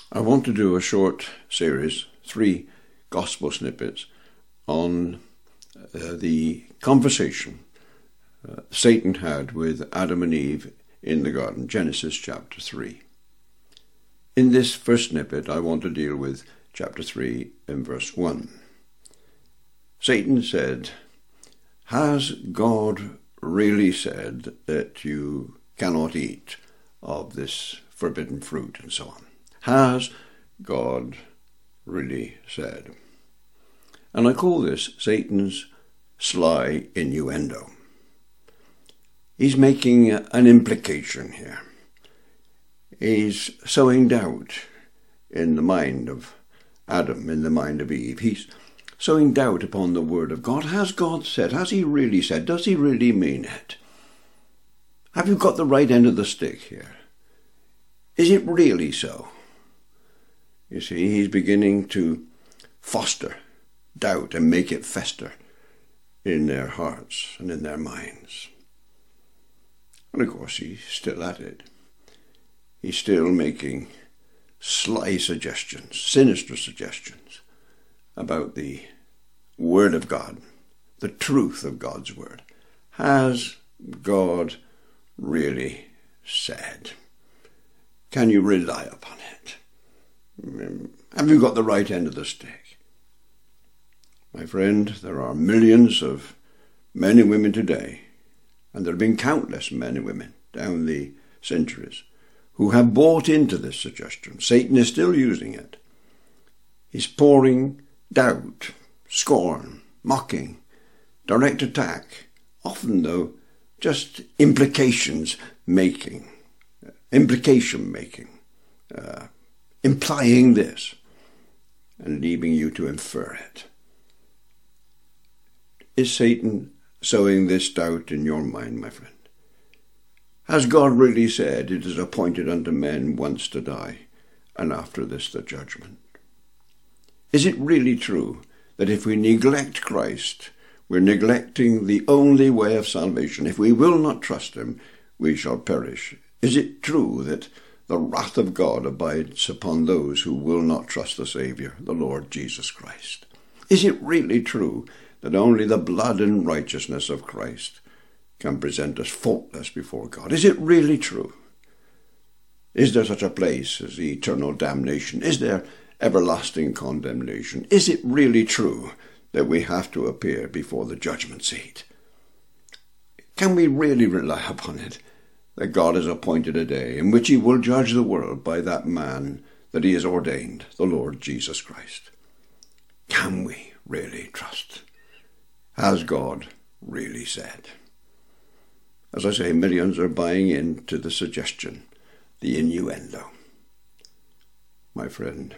I want to do a short series, 3 gospel snippets, on the conversation Satan had with Adam and Eve in the garden, Genesis chapter 3. In this first snippet, I want to deal with chapter 3 and verse 1. Satan said, "Has God really said that you cannot eat of this forbidden fruit?" and so on. Has God really said? And I call this Satan's sly innuendo. He's making an implication here. He's sowing doubt in the mind of Adam, in the mind of Eve. He's sowing doubt upon the word of God. Has God said? Has he really said? Does he really mean it? Have you got the right end of the stick here? Is it really so? You see, he's beginning to foster doubt and make it fester in their hearts and in their minds. And of course, he's still at it. He's still making sly suggestions, sinister suggestions about the Word of God, the truth of God's Word. Has God really said? Can you rely upon it? Have you got the right end of the stick? My friend, there are millions of men and women today, and there have been countless men and women down the centuries who have bought into this suggestion. Satan is still using it. He's pouring doubt, scorn, mocking, direct attack, often though just implication making, implying this and leaving you to infer it. Is Satan sowing this doubt in your mind, my friend? Has God really said it is appointed unto men once to die, and after this the judgment? Is it really true that if we neglect Christ, we're neglecting the only way of salvation? If we will not trust him, we shall perish. Is it true that the wrath of God abides upon those who will not trust the Saviour, the Lord Jesus Christ? Is it really true that only the blood and righteousness of Christ can present us faultless before God? Is it really true? Is there such a place as eternal damnation? Is there everlasting condemnation? Is it really true that we have to appear before the judgment seat? Can we really rely upon it, that God has appointed a day in which he will judge the world by that man that he has ordained, the Lord Jesus Christ? Can we really trust? Has God really said? As I say, millions are buying into the suggestion, the innuendo. My friend,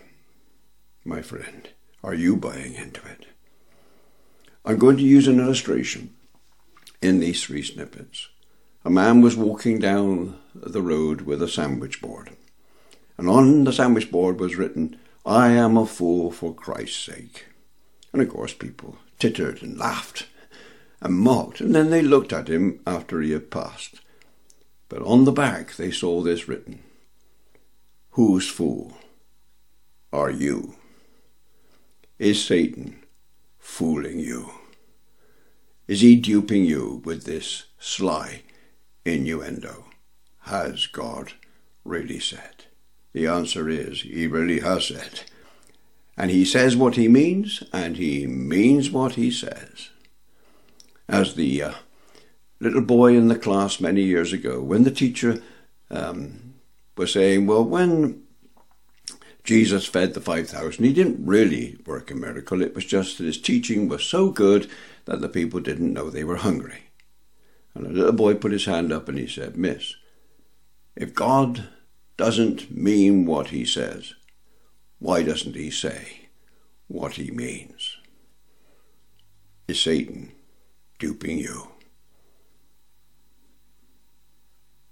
are you buying into it? I'm going to use an illustration in these 3 snippets. A man was walking down the road with a sandwich board, and on the sandwich board was written, "I am a fool for Christ's sake." And of course people tittered and laughed and mocked, and then they looked at him after he had passed. But on the back they saw this written, "Whose fool are you?" Is Satan fooling you? Is he duping you with this sly innuendo? Has God really said? The answer is, he really has said. And he says what he means, and he means what he says. As the little boy in the class many years ago, when the teacher was saying, well, when Jesus fed the 5,000, he didn't really work a miracle. It was just that his teaching was so good that the people didn't know they were hungry. And the little boy put his hand up and he said, "Miss, if God doesn't mean what he says, why doesn't he say what he means?" Is Satan duping you?